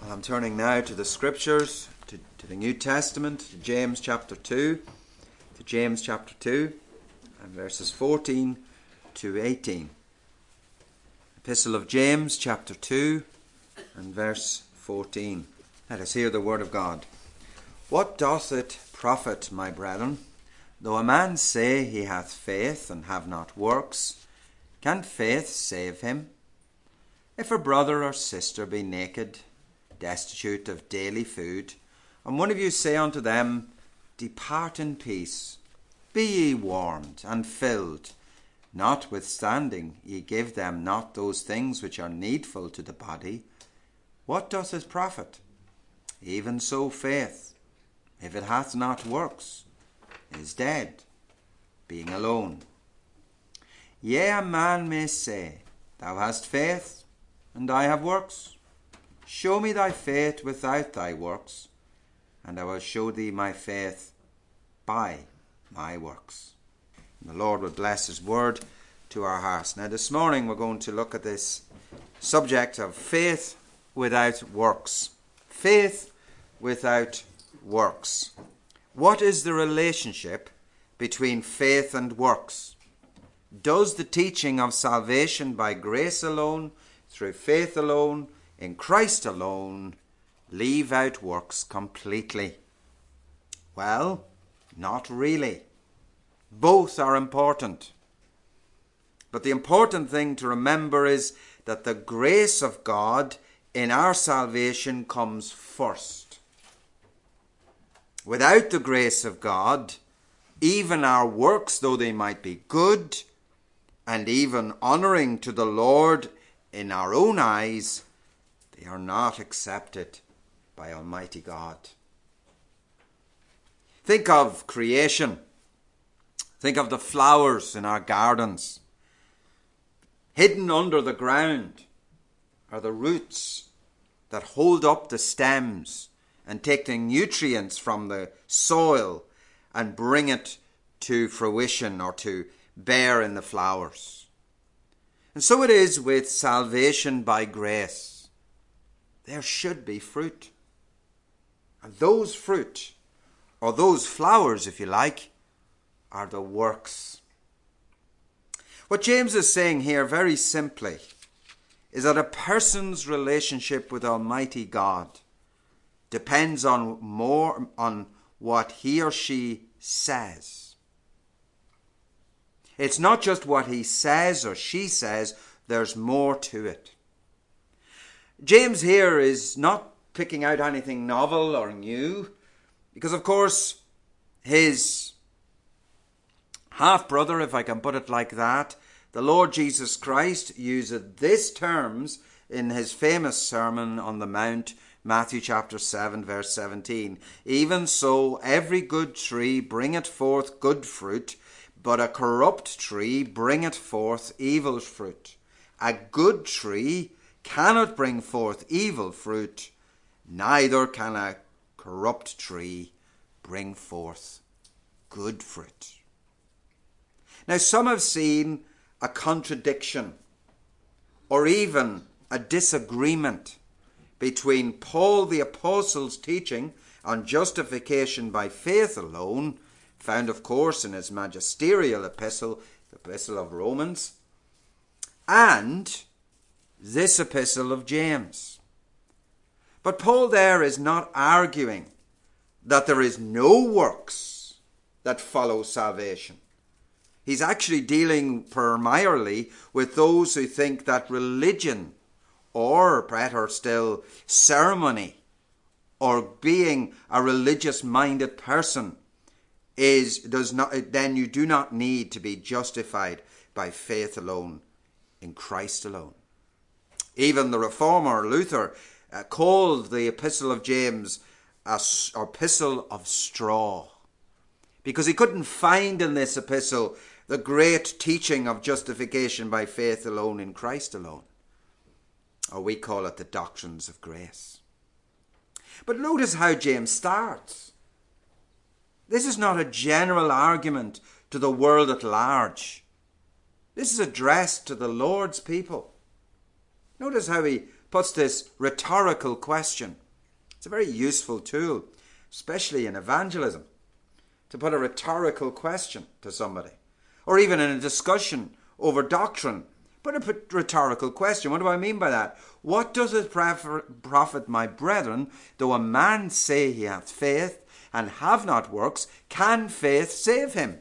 I'm turning now to the Scriptures, to the New Testament, to James chapter 2, and verses 14 to 18. Epistle of James chapter 2 and verse 14. Let us hear the word of God. What doth it profit, my brethren, though a man say he hath faith and have not works? Can faith save him? If a brother or sister be naked, destitute of daily food, and one of you say unto them, Depart in peace, be ye warmed and filled, notwithstanding ye give them not those things which are needful to the body, what doth it profit? Even so faith, if it hath not works, is dead, being alone. Yea, a man may say, Thou hast faith, and I have works. Show me thy faith without thy works, and I will show thee my faith by my works. And the Lord will bless his word to our hearts. Now this morning we're going to look at this subject of faith without works. Faith without works. What is the relationship between faith and works? Does the teaching of salvation by grace alone, through faith alone, in Christ alone, leave out works completely? Well, not really. Both are important. But the important thing to remember is that the grace of God in our salvation comes first. Without the grace of God, even our works, though they might be good and even honouring to the Lord in our own eyes, they are not accepted by Almighty God. Think of creation. Think of the flowers in our gardens. Hidden under the ground are the roots that hold up the stems and take the nutrients from the soil and bring it to fruition or to bear in the flowers. And so it is with salvation by grace. There should be fruit. And those fruit, or those flowers if you like, are the works. What James is saying here very simply is that a person's relationship with Almighty God depends on more on what he or she says. It's not just what he says or she says, there's more to it. James here is not picking out anything novel or new, because of course his half-brother, if I can put it like that, the Lord Jesus Christ, uses these terms in his famous Sermon on the Mount, Matthew chapter 7, verse 17. Even so, every good tree bringeth forth good fruit, but a corrupt tree bringeth forth evil fruit. A good tree cannot bring forth evil fruit, neither can a corrupt tree bring forth good fruit. Now some have seen a contradiction or even a disagreement between Paul the Apostle's teaching on justification by faith alone, found of course in his magisterial epistle, the Epistle of Romans, and this epistle of James. But Paul there is not arguing that there is no works that follow salvation. He's actually dealing primarily with those who think that religion, or better still, ceremony, or being a religious-minded person then you do not need to be justified by faith alone in Christ alone. Even the reformer Luther called the Epistle of James an epistle of straw, because he couldn't find in this epistle the great teaching of justification by faith alone in Christ alone. Or we call it the doctrines of grace. But notice how James starts. This is not a general argument to the world at large. This is addressed to the Lord's people. Notice how he puts this rhetorical question. It's a very useful tool, especially in evangelism, to put a rhetorical question to somebody. Or even in a discussion over doctrine, put a rhetorical question. What do I mean by that? What does it profit, my brethren, though a man say he hath faith, and have not works? Can faith save him?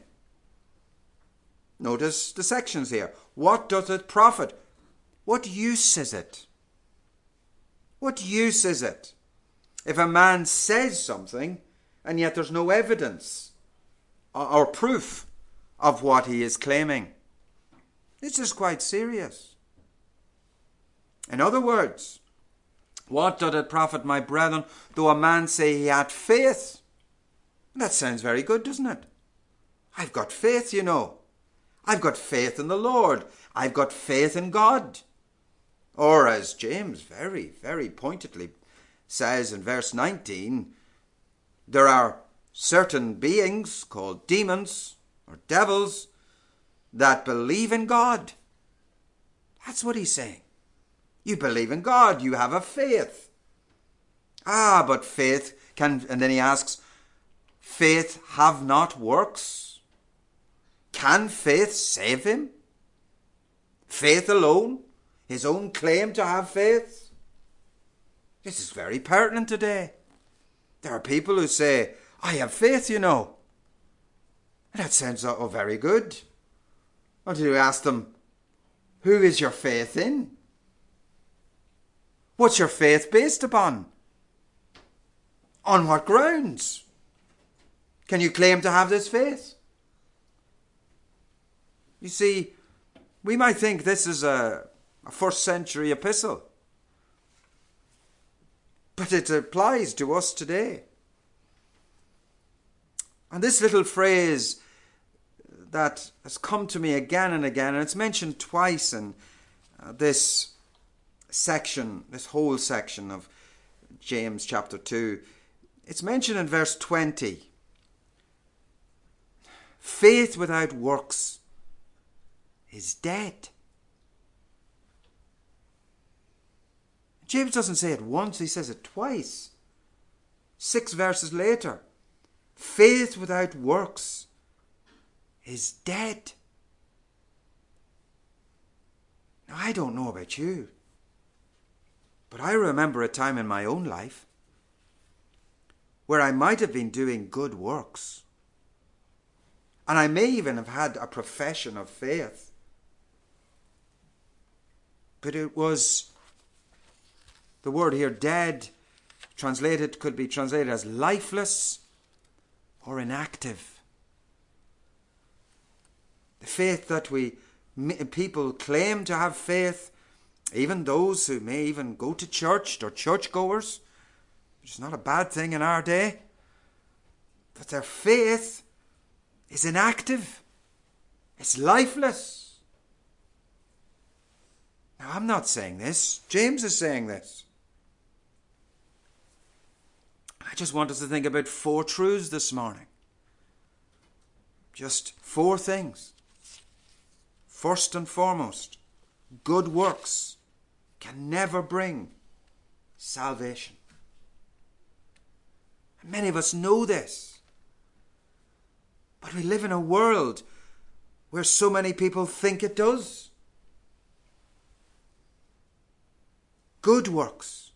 Notice the sections here. What doth it profit? What use is it? What use is it if a man says something and yet there's no evidence or proof of what he is claiming? This is quite serious. In other words, what doth it profit, my brethren, though a man say he had faith? That sounds very good, doesn't it? I've got faith, you know. I've got faith in the Lord. I've got faith in God. Or as James very, very pointedly says in verse 19, there are certain beings called demons or devils that believe in God. That's what he's saying. You believe in God. You have a faith. But faith can, and then he asks, faith have not works? Can faith save him? Faith alone? His own claim to have faith? This is very pertinent today. There are people who say, I have faith, you know. And that sounds very good. Until you ask them, who is your faith in? What's your faith based upon? On what grounds can you claim to have this faith? You see, we might think this is a first century epistle, but it applies to us today. And this little phrase that has come to me again and again, and it's mentioned twice in this section, this whole section of James chapter 2. It's mentioned in verse 20. Faith without works is dead. James doesn't say it once, he says it twice. 6 verses later. Faith without works is dead. Now, I don't know about you, but I remember a time in my own life where I might have been doing good works, and I may even have had a profession of faith, but it was, the word here, dead, could be translated as lifeless or inactive. The faith that people claim to have faith, even those who may even go to church, or churchgoers, which is not a bad thing in our day, but their faith is inactive. It's lifeless. Now, I'm not saying this. James is saying this. I just want us to think about 4 truths this morning. Just 4 things. First and foremost, good works can never bring salvation. And many of us know this. But we live in a world where so many people think it does. Good works,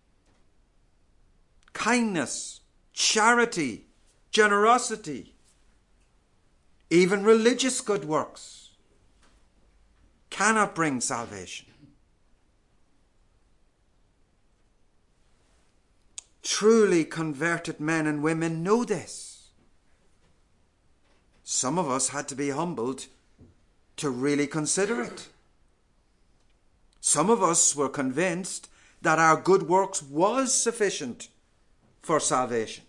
kindness, charity, generosity, even religious good works cannot bring salvation. Truly converted men and women know this. Some of us had to be humbled to really consider it. Some of us were convinced that our good works was sufficient for salvation.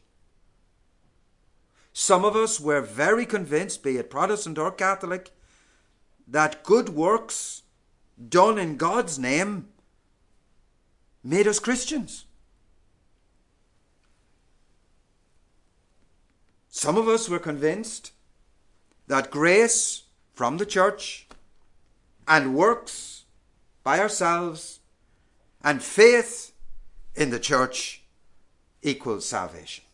Some of us were very convinced, be it Protestant or Catholic, that good works done in God's name made us Christians. Some of us were convinced that grace from the church and works by ourselves And faith in the church equals salvation.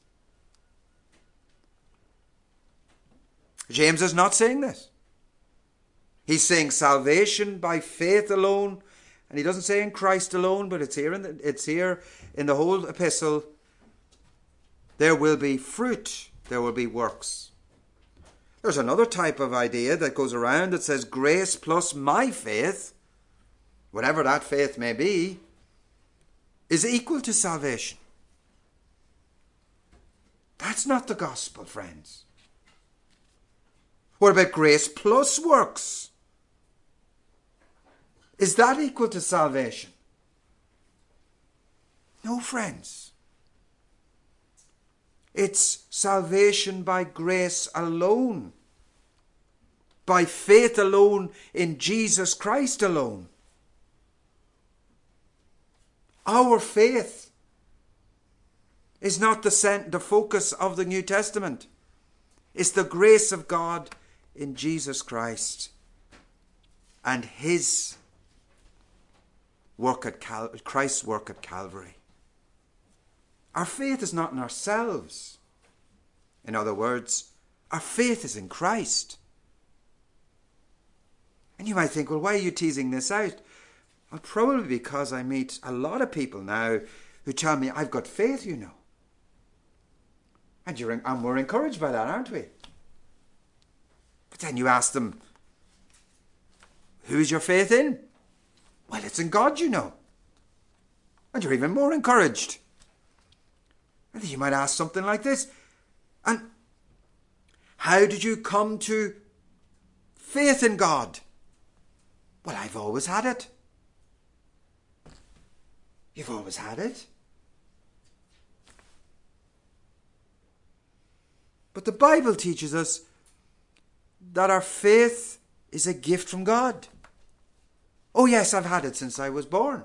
James is not saying this. He's saying salvation by faith alone, and he doesn't say in Christ alone, but it's here in the whole epistle. There will be fruit, there will be works. There's another type of idea that goes around that says grace plus my faith, whatever that faith may be, is equal to salvation. That's not the gospel, friends. What about grace plus works? Is that equal to salvation? No, friends. It's salvation by grace alone, by faith alone in Jesus Christ alone. Our faith is not the focus of the New Testament. It's the grace of God in Jesus Christ and his work at Christ's work at Calvary. Our faith is not in ourselves. In other words, our faith is in Christ. And you might think, well, why are you teasing this out? Well, probably because I meet a lot of people now who tell me, I've got faith, you know. And we're encouraged by that, aren't we? But then you ask them, who's your faith in? Well, it's in God, you know. And you're even more encouraged. And you might ask something like this. And how did you come to faith in God? Well, I've always had it. You've always had it. But the Bible teaches us that our faith is a gift from God. Oh yes, I've had it since I was born.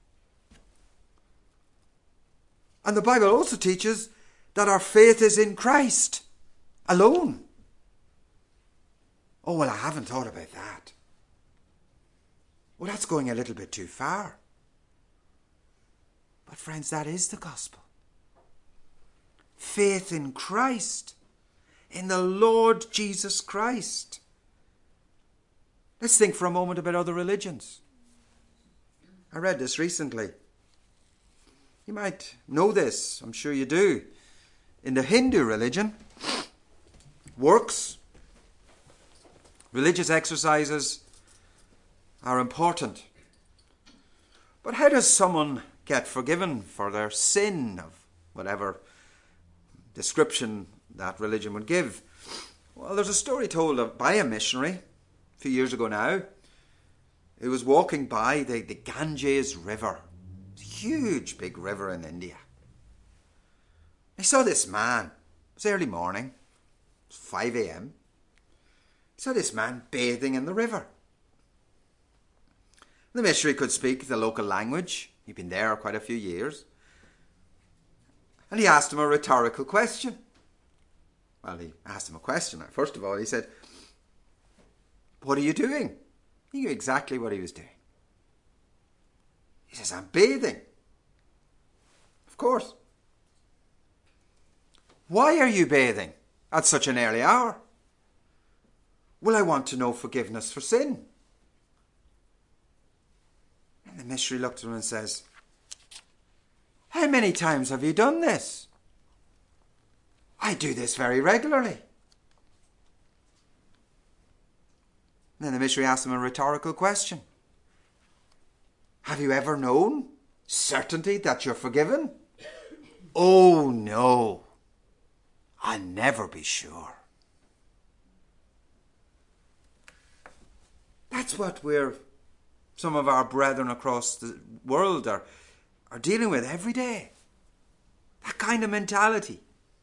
And the Bible also teaches that our faith is in Christ alone. Oh, well, I haven't thought about that. Well, that's going a little bit too far. But friends, that is the gospel. Faith in Christ, in the Lord Jesus Christ. Let's think for a moment about other religions. I read this recently. You might know this, I'm sure you do. In the Hindu religion, works, religious exercises are important. But how does someone get forgiven for their sin of whatever description that religion would give? Well, there's a story told by a missionary a few years ago now, who was walking by the Ganges River. It's a huge, big river in India. He saw this man. It was early morning. It was 5 a.m. He saw this man bathing in the river. The missionary could speak the local language. He'd been there quite a few years. And he asked him a rhetorical question. Well, he asked him a question. First of all, he said, "What are you doing?" He knew exactly what he was doing. He says, "I'm bathing." Of course. "Why are you bathing at such an early hour?" "Well, I want to know forgiveness for sin." And the missionary looked at him and says, "How many times have you done this?" "I do this very regularly." And then the missionary asked him a rhetorical question. "Have you ever known certainty that you're forgiven?" "Oh no, I'll never be sure." That's what some of our brethren across the world are dealing with every day. That kind of mentality.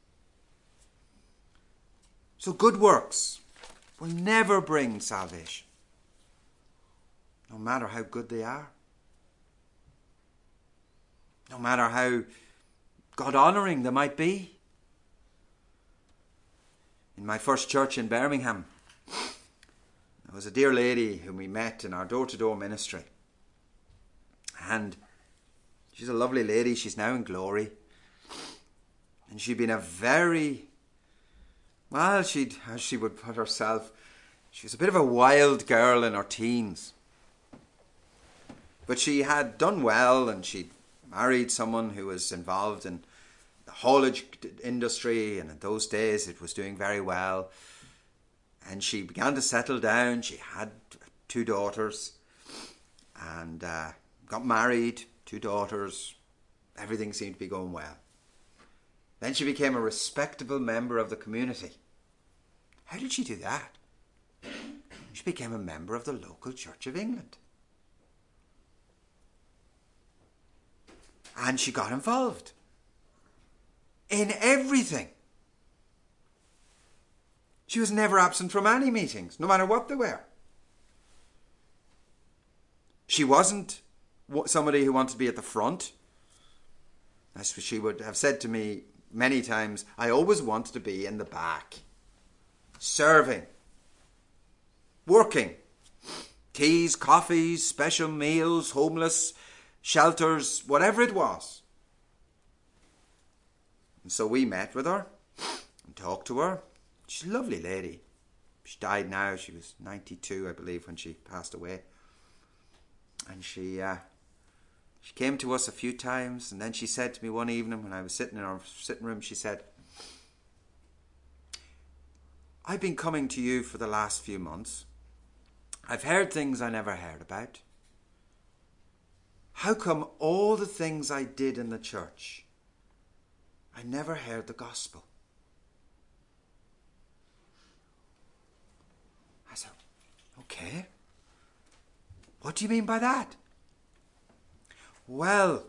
So good works will never bring salvation, no matter how good they are, no matter how God-honouring they might be. In my first church in Birmingham, there was a dear lady whom we met in our door-to-door ministry. And She's a lovely lady. She's now in glory. And she'd been a very, well, as she would put herself, she was a bit of a wild girl in her teens. But she had done well, and she'd married someone who was involved in the haulage industry, and in those days it was doing very well. And she began to settle down. She had 2 daughters and got married, 2 daughters. Everything seemed to be going well. Then she became a respectable member of the community. How did she do that? She became a member of the local Church of England. And she got involved in everything. She was never absent from any meetings, no matter what they were. She wasn't somebody who wanted to be at the front. That's what she would have said to me many times. I always wanted to be in the back, serving, working, teas, coffees, special meals, homeless shelters, whatever it was. And so we met with her and talked to her. She's a lovely lady. She died now. She was 92, I believe, when she passed away. And she came to us a few times, and then she said to me one evening when I was sitting in our sitting room, she said, I've been coming to you for the last few months. I've heard things I never heard about. How come all the things I did in the church, I never heard the gospel? I said, okay. What do you mean by that? Well,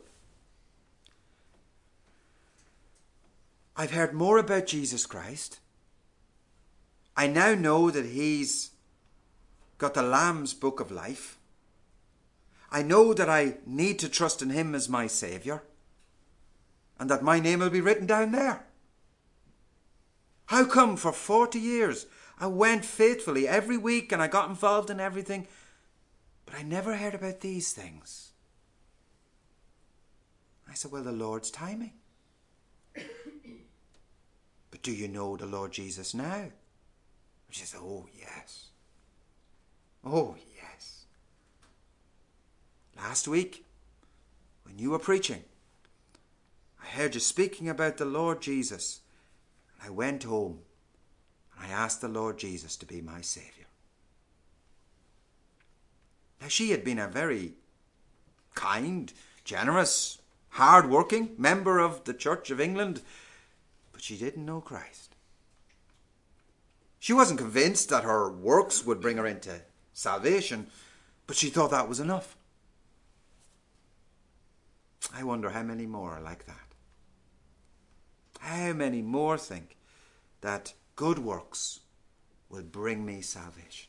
I've heard more about Jesus Christ. I now know that he's got the Lamb's book of life. I know that I need to trust in him as my Saviour, and that my name will be written down there. How come for 40 years I went faithfully every week and I got involved in everything, but I never heard about these things? I said, well, the Lord's timing. But do you know the Lord Jesus now? She said, oh, yes. Oh, yes. Last week, when you were preaching, I heard you speaking about the Lord Jesus. I went home and I asked the Lord Jesus to be my Saviour. Now, she had been a very kind, generous, hard-working member of the Church of England, but she didn't know Christ. She wasn't convinced that her works would bring her into salvation, but she thought that was enough. I wonder how many more are like that. How many more think that good works will bring me salvation?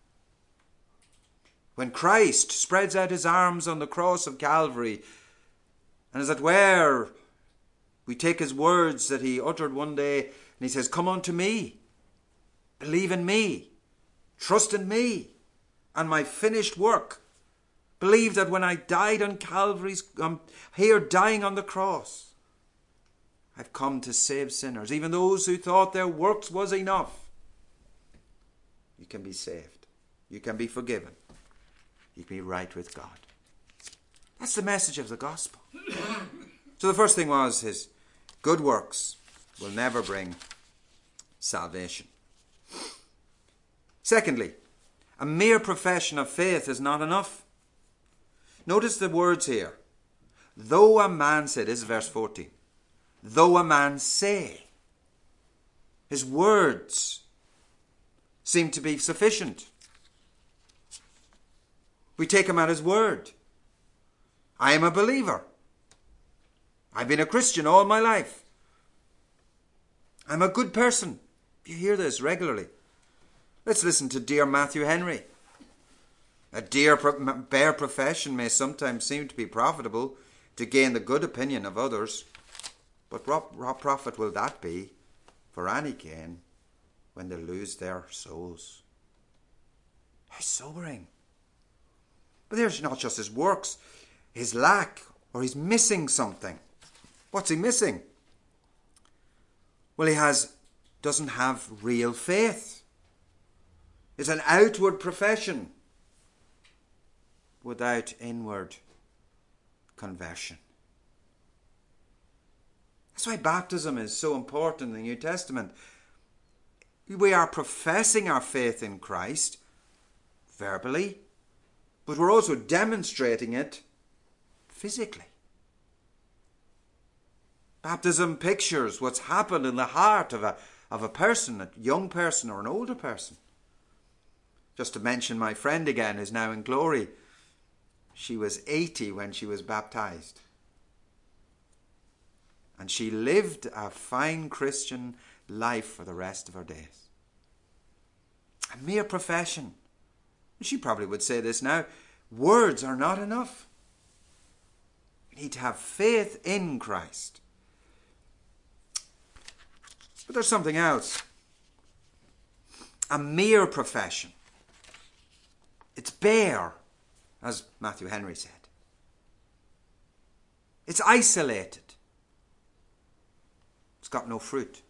When Christ spreads out his arms on the cross of Calvary, and as it were, we take his words that he uttered one day, and he says, come unto me, believe in me, trust in me, and my finished work. Believe that when I died on Calvary's, I'm here dying on the cross, I've come to save sinners, even those who thought their works was enough. You can be saved. You can be forgiven. You can be right with God. That's the message of the gospel. So the first thing was his good works will never bring salvation. Secondly, a mere profession of faith is not enough. Notice the words here. Though a man say, this is verse 14. Though a man say, his words seem to be sufficient. We take him at his word. I am a believer. I've been a Christian all my life. I'm a good person. You hear this regularly. Let's listen to dear Matthew Henry. A bare profession may sometimes seem to be profitable to gain the good opinion of others. But what profit will that be for any gain when they lose their souls? How sobering. But there's not just his works, his lack or he's missing something. What's he missing? Well, he doesn't have real faith. It's an outward profession without inward conversion. That's why baptism is so important in the New Testament. We are professing our faith in Christ verbally, but we're also demonstrating it physically. Baptism pictures what's happened in the heart of a person, a young person or an older person. Just to mention my friend again, who's now in glory. She was 80 when she was baptized. And she lived a fine Christian life for the rest of her days. A mere profession. She probably would say this now. Words are not enough. We need to have faith in Christ. But there's something else. A mere profession. It's bare, as Matthew Henry said. It's isolated. It's got no fruit.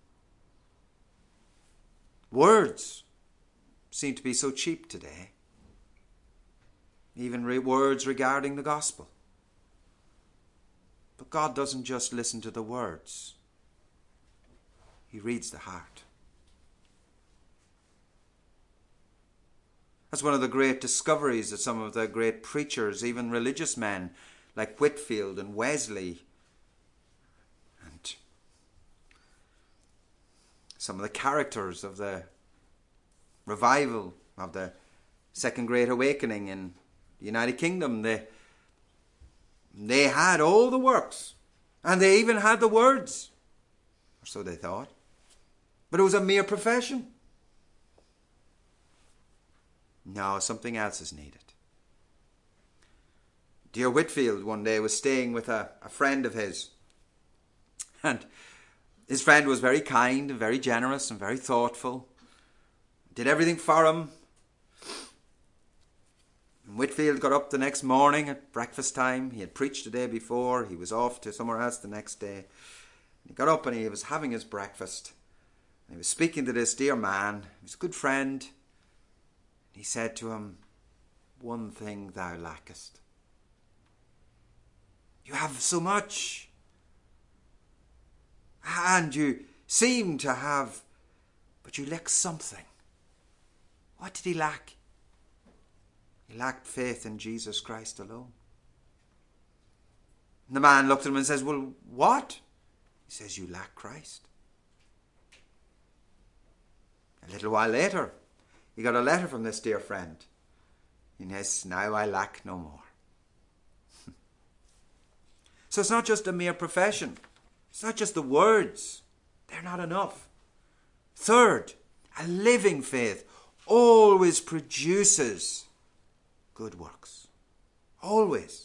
Words seem to be so cheap today. Even words regarding the gospel. But God doesn't just listen to the words. He reads the heart. That's one of the great discoveries that some of the great preachers, even religious men like Whitefield and Wesley, and some of the characters of the revival of the Second Great Awakening in the United Kingdom, they had all the works, and they even had the words, or so they thought. But it was a mere profession. No, something else is needed. Dear Whitefield one day was staying with a friend of his. And his friend was very kind and very generous and very thoughtful. Did everything for him. And Whitefield got up the next morning at breakfast time. He had preached the day before. He was off to somewhere else the next day. He got up and he was having his breakfast. And he was speaking to this dear man. He was a good friend. He said to him, "One thing thou lackest. You have so much. And you seem to have, but you lack something." What did he lack? He lacked faith in Jesus Christ alone. And the man looked at him and says, "Well, what?" He says, "You lack Christ." A little while later, he got a letter from this dear friend. And he says, "Now I lack no more." So it's not just a mere profession. It's not just the words. They're not enough. Third, a living faith always produces good works. Always.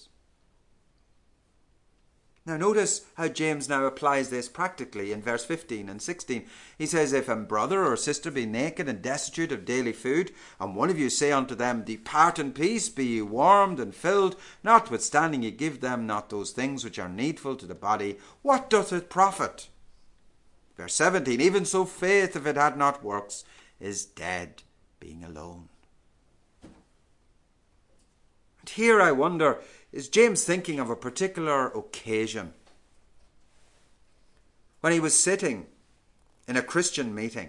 Now notice how James now applies this practically in verse 15 and 16. He says, "If a brother or sister be naked and destitute of daily food, and one of you say unto them, Depart in peace, be ye warmed and filled, notwithstanding ye give them not those things which are needful to the body, what doth it profit?" Verse 17, "Even so faith, if it had not works, is dead, being alone." And here I wonder, is James thinking of a particular occasion when he was sitting in a Christian meeting?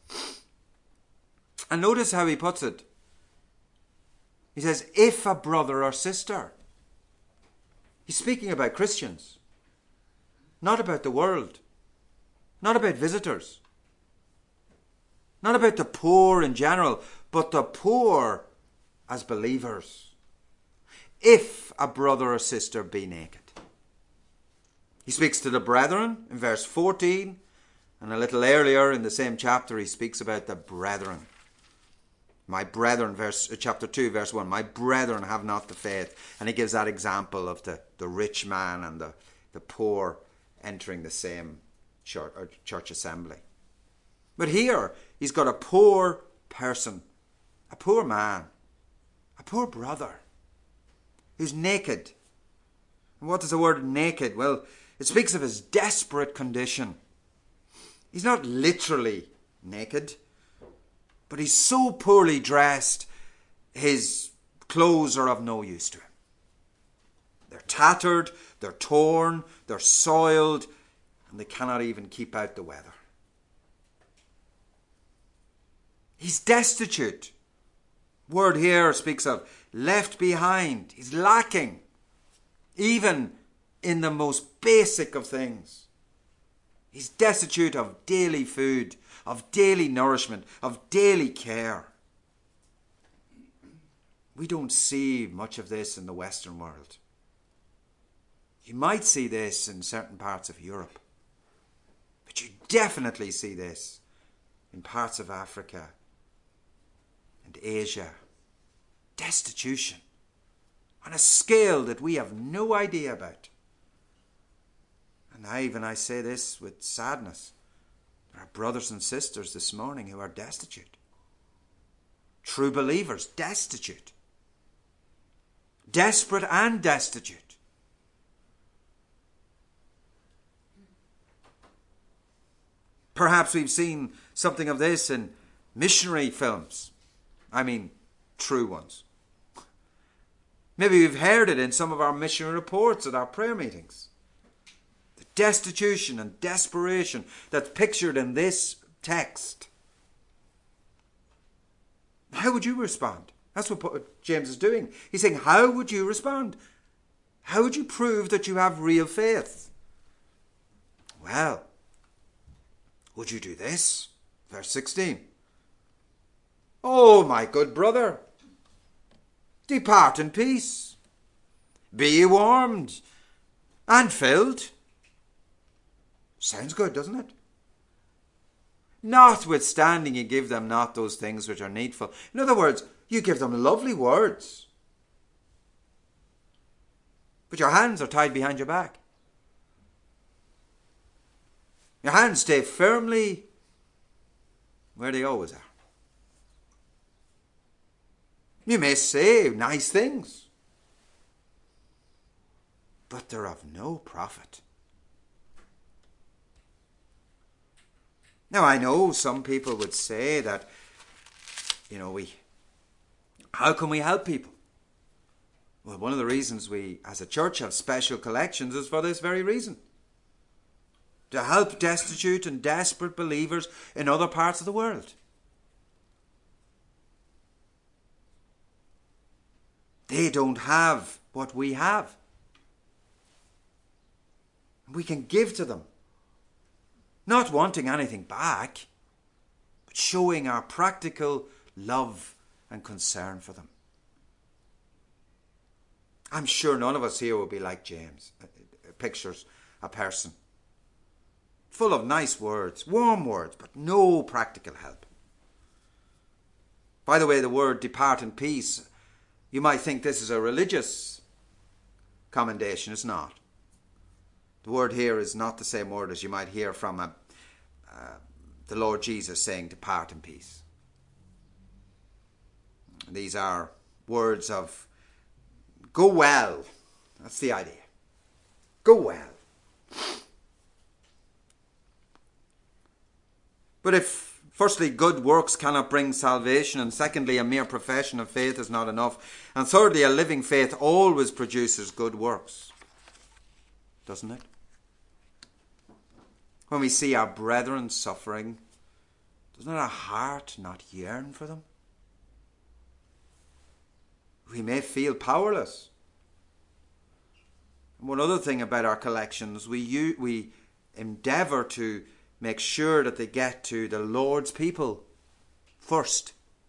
And notice how he puts it. He says, if a brother or sister. He's speaking about Christians, not about the world, not about visitors, not about the poor in general, but the poor as believers. If a brother or sister be naked. He speaks to the brethren in verse 14, and a little earlier in the same chapter he speaks about the brethren. My brethren, chapter 2, verse 1, "My brethren have not the faith." And he gives that example of the rich man and the poor entering the same church assembly. But here he's got a poor person, a poor man, a poor brother, who's naked. And what does the word naked? Well, it speaks of his desperate condition. He's not literally naked, but he's so poorly dressed, his clothes are of no use to him. They're tattered, they're torn, they're soiled, and they cannot even keep out the weather. He's destitute. Word here speaks of left behind. He's lacking, even in the most basic of things. He's destitute of daily food, of daily nourishment, of daily care. We don't see much of this in the Western world. You might see this in certain parts of Europe, but you definitely see this in parts of Africa and Asia. Destitution on a scale that we have no idea about. And I say this with sadness. There are brothers and sisters this morning who are destitute. True believers, destitute. Desperate and destitute. Perhaps we've seen something of this in missionary films. I mean, true ones. Maybe we've heard it in some of our missionary reports at our prayer meetings. The destitution and desperation that's pictured in this text. How would you respond? That's what James is doing. He's saying, how would you respond? How would you prove that you have real faith? Well, would you do this? Verse 16. Oh, my good brother, depart in peace. Be ye warmed and filled. Sounds good, doesn't it? Notwithstanding, you give them not those things which are needful. In other words, you give them lovely words, but your hands are tied behind your back. Your hands stay firmly where they always are. You may say nice things, but they're of no profit. Now, I know some people would say that, how can we help people? Well, one of the reasons we, as a church, have special collections is for this very reason. To help destitute and desperate believers in other parts of the world. They don't have what we have. We can give to them. Not wanting anything back, but showing our practical love and concern for them. I'm sure none of us here will be like James. Pictures a person full of nice words, warm words, but no practical help. By the way, the word depart in peace, you might think this is a religious commendation. It's not. The word here is not the same word as you might hear from the Lord Jesus saying, depart in peace. These are words of go well. That's the idea. Go well. But if, firstly, good works cannot bring salvation, and secondly, a mere profession of faith is not enough, and thirdly, a living faith always produces good works, doesn't it? When we see our brethren suffering, doesn't our heart not yearn for them? We may feel powerless. And one other thing about our collections, we endeavour to make sure that they get to the Lord's people first.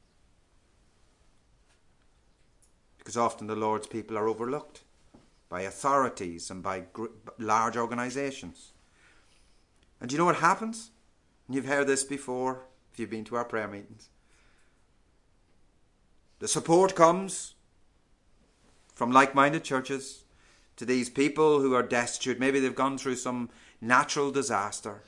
Because often the Lord's people are overlooked by authorities and by large organisations. And do you know what happens? And you've heard this before if you've been to our prayer meetings. The support comes from like-minded churches to these people who are destitute. Maybe they've gone through some natural disaster.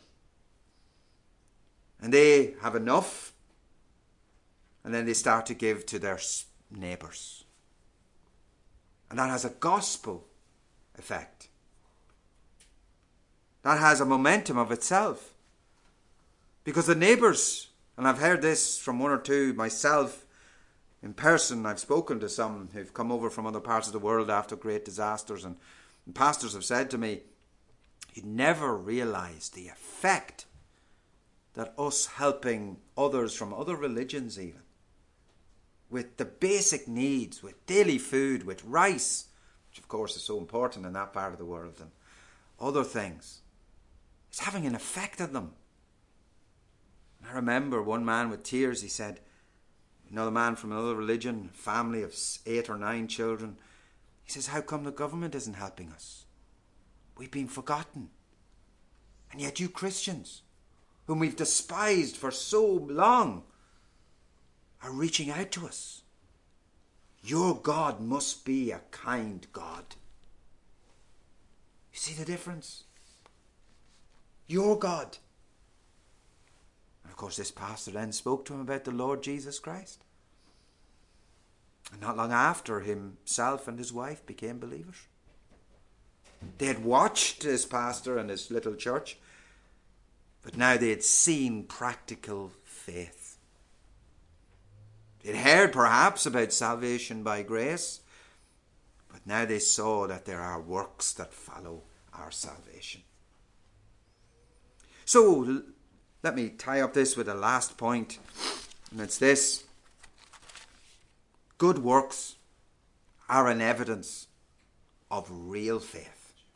And they have enough. And then they start to give to their neighbours. And that has a gospel effect. That has a momentum of itself. Because the neighbours, and I've heard this from one or two myself in person, I've spoken to some who've come over from other parts of the world after great disasters, and pastors have said to me, you never realise the effect that us helping others from other religions even, with the basic needs, with daily food, with rice, which of course is so important in that part of the world, and other things, is having an effect on them. I remember one man with tears, he said, another man from another religion, family of 8 or 9 children, he says, how come the government isn't helping us? We've been forgotten. And yet you Christians, whom we've despised for so long, are reaching out to us. Your God must be a kind God. You see the difference? Your God. And of course this pastor then spoke to him about the Lord Jesus Christ. And not long after, himself and his wife became believers. They had watched this pastor and his little church, but now they had seen practical faith. They'd heard perhaps about salvation by grace, but now they saw that there are works that follow our salvation. So let me tie up this with a last point, and it's this. Good works are an evidence of real faith.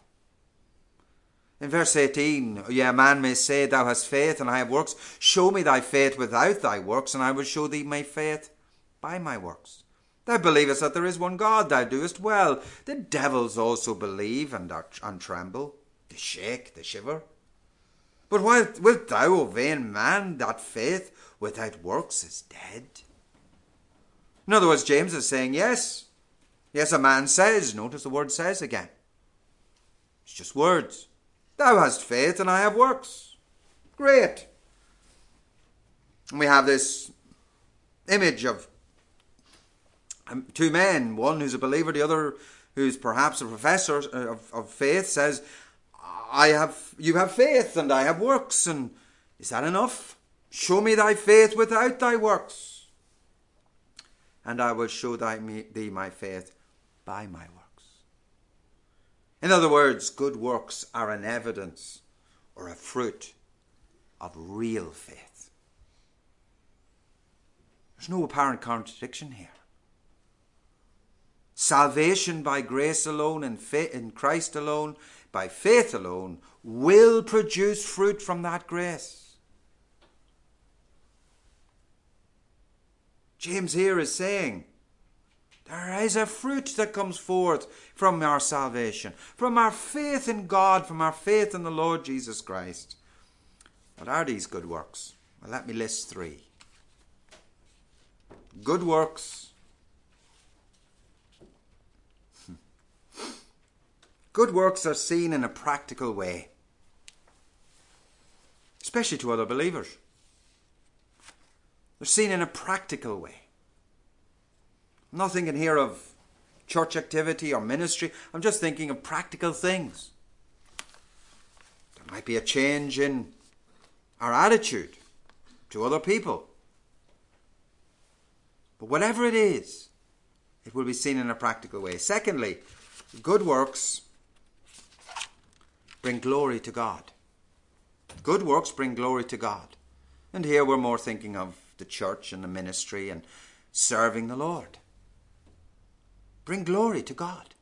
In verse 18, a man may say, thou hast faith and I have works. Show me thy faith without thy works, and I will show thee my faith by my works. Thou believest that there is one God, thou doest well. The devils also believe and tremble, they shake, they shiver. But wilt thou, O vain man, that faith without works is dead? In other words, James is saying, yes, a man says, notice the word says again. It's just words. Thou hast faith and I have works. Great. And we have this image of 2 men, one who's a believer, the other who's perhaps a professor of faith, says, you have faith and I have works. And is that enough? Show me thy faith without thy works, and I will show thee my faith by my works. In other words, good works are an evidence or a fruit of real faith. There's no apparent contradiction here. Salvation by grace alone, in Christ alone, by faith alone, will produce fruit from that grace. James here is saying, there is a fruit that comes forth from our salvation, from our faith in God, from our faith in the Lord Jesus Christ. What are these good works? Well, let me list 3. Good works. Good works are seen in a practical way, especially to other believers. They're seen in a practical way. I'm not thinking here of church activity or ministry. I'm just thinking of practical things. There might be a change in our attitude to other people. But whatever it is, it will be seen in a practical way. Secondly, good works bring glory to God. Good works bring glory to God. And here we're more thinking of the church and the ministry and serving the Lord. Bring glory to God.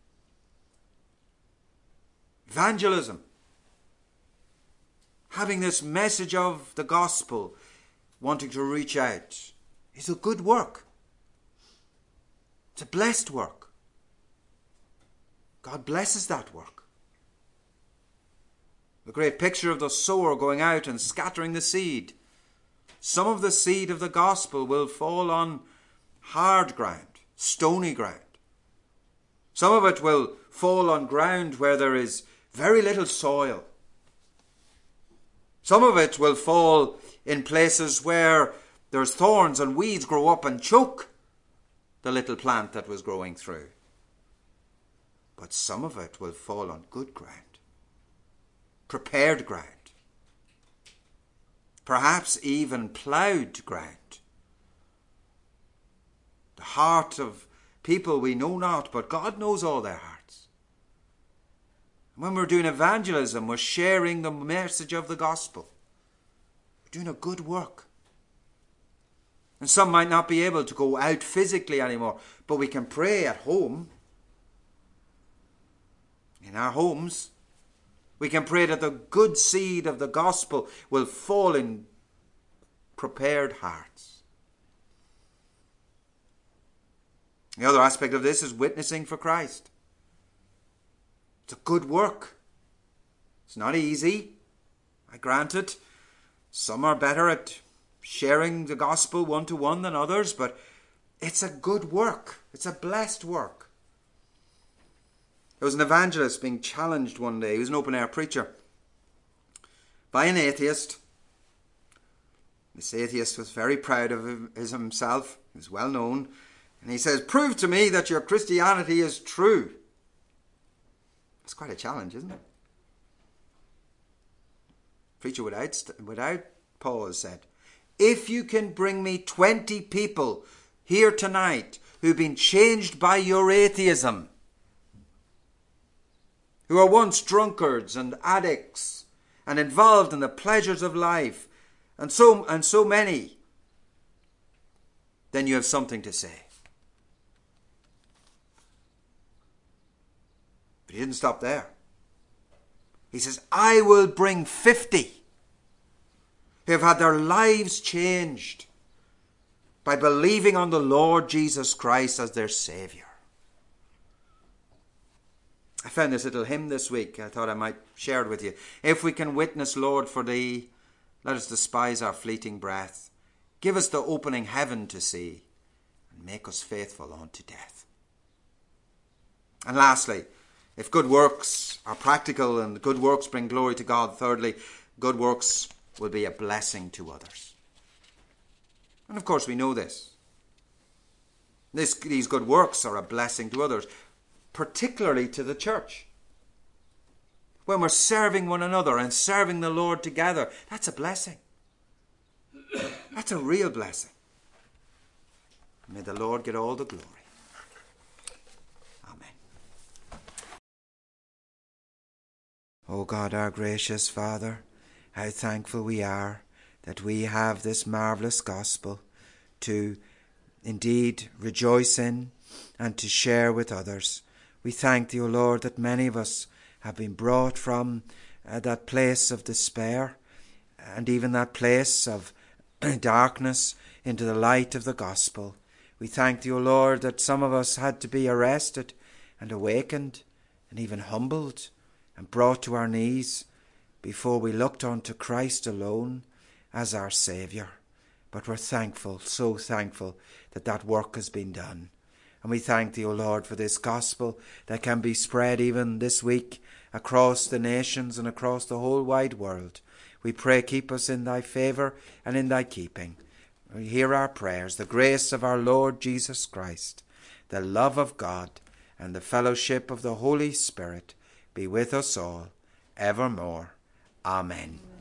Evangelism. Having this message of the gospel, wanting to reach out, is a good work. It's a blessed work. God blesses that work. The great picture of the sower going out and scattering the seed. Some of the seed of the gospel will fall on hard ground, stony ground. Some of it will fall on ground where there is very little soil. Some of it will fall in places where there's thorns and weeds grow up and choke the little plant that was growing through. but some of it will fall on good ground, prepared ground, perhaps even ploughed ground. The heart of people we know not, but God knows all their hearts. When we're doing evangelism, we're sharing the message of the gospel. We're doing a good work. And some might not be able to go out physically anymore, but we can pray at home. In our homes, we can pray that the good seed of the gospel will fall in prepared hearts. The other aspect of this is witnessing for Christ. It's a good work. It's not easy, I grant it. Some are better at sharing the gospel one-to-one than others, but it's a good work. It's a blessed work. There was an evangelist being challenged one day. He was an open-air preacher by an atheist. This atheist was very proud of himself. He was well known. And he says, "Prove to me that your Christianity is true." That's quite a challenge, isn't it? The preacher without pause said, "If you can bring me 20 people here tonight who've been changed by your atheism, who are once drunkards and addicts and involved in the pleasures of life, and so many, then you have something to say." But he didn't stop there. He says, "I will bring 50 who have had their lives changed by believing on the Lord Jesus Christ as their Saviour." I found this little hymn this week. I thought I might share it with you. "If we can witness, Lord, for thee, let us despise our fleeting breath. Give us the opening heaven to see, and make us faithful unto death." And lastly, if good works are practical and good works bring glory to God, thirdly, good works will be a blessing to others. And of course we know this. These good works are a blessing to others, particularly to the church. When we're serving one another and serving the Lord together, that's a blessing. That's a real blessing. May the Lord get all the glory. Amen. O God, our gracious Father, how thankful we are that we have this marvellous gospel to indeed rejoice in and to share with others. We thank thee, O Lord, that many of us have been brought from that place of despair and even that place of darkness into the light of the gospel. We thank thee, O Lord, that some of us had to be arrested and awakened and even humbled and brought to our knees before we looked unto Christ alone as our Saviour. But we're thankful, so thankful, that that work has been done. And we thank thee, O Lord, for this gospel that can be spread even this week across the nations and across the whole wide world. We pray, keep us in thy favour and in thy keeping. Hear our prayers. The grace of our Lord Jesus Christ, the love of God, and the fellowship of the Holy Spirit be with us all evermore. Amen.